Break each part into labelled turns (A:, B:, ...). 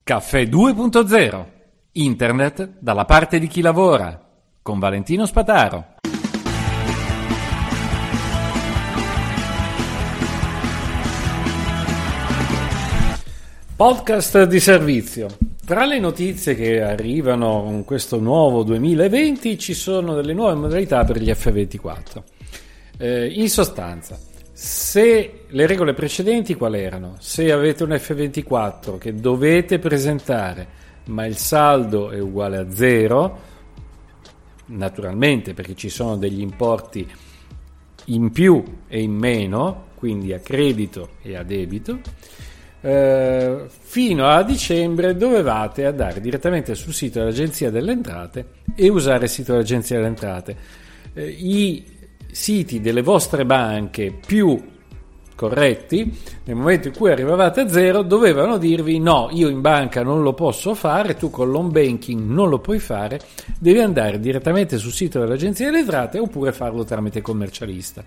A: Caffè 2.0. Internet dalla parte di chi lavora. Con Valentino Spataro. Podcast di servizio. Tra le notizie che arrivano con questo nuovo 2020 ci sono delle nuove modalità per gli F24. In sostanza, se le regole precedenti quali erano? Se avete un F24 che dovete presentare ma il saldo è uguale a 0, naturalmente perché ci sono degli importi in più e in meno, quindi a credito e a debito, fino a dicembre dovevate andare direttamente sul sito dell'Agenzia delle Entrate e usare il sito dell'Agenzia delle Entrate. I siti delle vostre banche più corretti, nel momento in cui arrivavate a 0, dovevano dirvi: no, io in banca non lo posso fare, tu con l'home banking non lo puoi fare, devi andare direttamente sul sito dell'Agenzia delle Entrate oppure farlo tramite commercialista.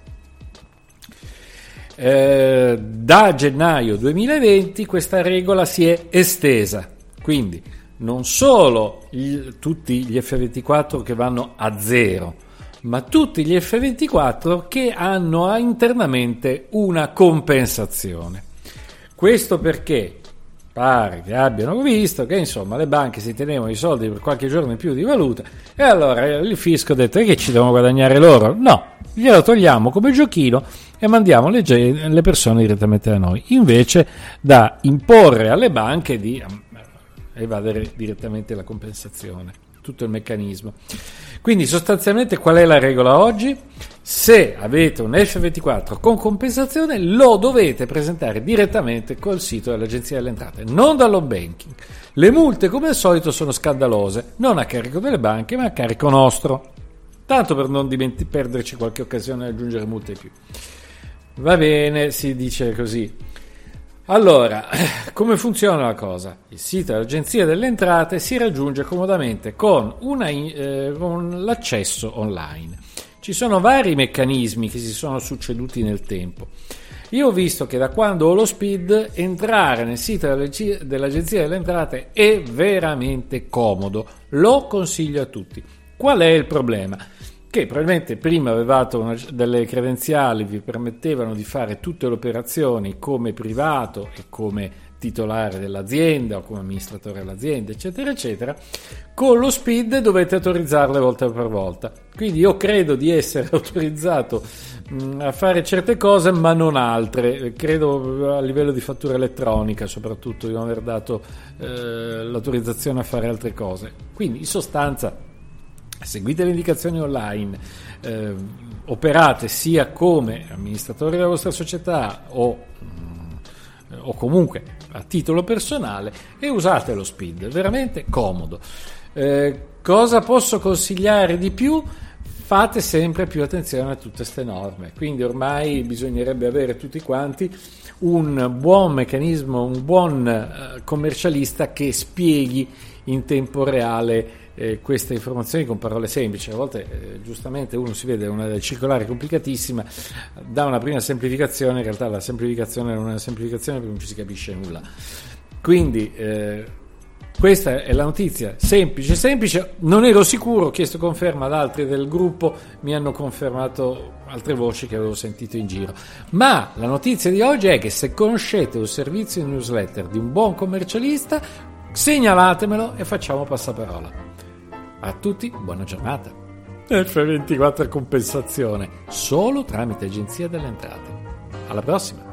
A: Da gennaio 2020 questa regola si è estesa, quindi non solo tutti gli F24 che vanno a 0, ma tutti gli F24 che hanno internamente una compensazione. Questo perché pare che abbiano visto che insomma le banche si tenevano i soldi per qualche giorno in più di valuta e allora il fisco ha detto: che ci devono guadagnare loro? No, glielo togliamo come giochino e mandiamo le persone direttamente da noi, invece da imporre alle banche di evadere direttamente la compensazione, tutto il meccanismo. Quindi sostanzialmente qual è la regola oggi? Se avete un F24 con compensazione lo dovete presentare direttamente col sito dell'Agenzia delle Entrate, non dall'home banking. Le multe come al solito sono scandalose, non a carico delle banche ma a carico nostro, tanto per non perderci qualche occasione di aggiungere multe in più. Va bene, si dice così. Allora, come funziona la cosa? Il sito dell'Agenzia delle Entrate si raggiunge comodamente con l'accesso online. Ci sono vari meccanismi che si sono succeduti nel tempo. Io ho visto che da quando ho lo SPID entrare nel sito dell'Agenzia delle Entrate è veramente comodo. Lo consiglio a tutti. Qual è il problema? Che probabilmente prima avevate delle credenziali vi permettevano di fare tutte le operazioni come privato e come titolare dell'azienda o come amministratore dell'azienda, eccetera eccetera. Con lo SPID dovete autorizzarle volta per volta, quindi io credo di essere autorizzato a fare certe cose ma non altre. Credo a livello di fattura elettronica soprattutto di non aver dato l'autorizzazione a fare altre cose. Quindi in sostanza seguite le indicazioni online, operate sia come amministratori della vostra società o comunque a titolo personale e usate lo SPID, veramente comodo. Cosa posso consigliare di più? Fate sempre più attenzione a tutte queste norme, quindi ormai bisognerebbe avere tutti quanti un buon meccanismo, un buon commercialista che spieghi in tempo reale queste informazioni con parole semplici. A volte giustamente uno si vede una circolare complicatissima, dà una prima semplificazione, in realtà la semplificazione non è una semplificazione perché non ci si capisce nulla. Quindi questa è la notizia semplice. Non ero sicuro, ho chiesto conferma ad altri del gruppo, mi hanno confermato altre voci che avevo sentito in giro. Ma la notizia di oggi è che se conoscete un servizio newsletter di un buon commercialista, segnalatemelo e facciamo passaparola. A tutti buona giornata. F24 compensazione solo tramite Agenzia delle Entrate. Alla prossima.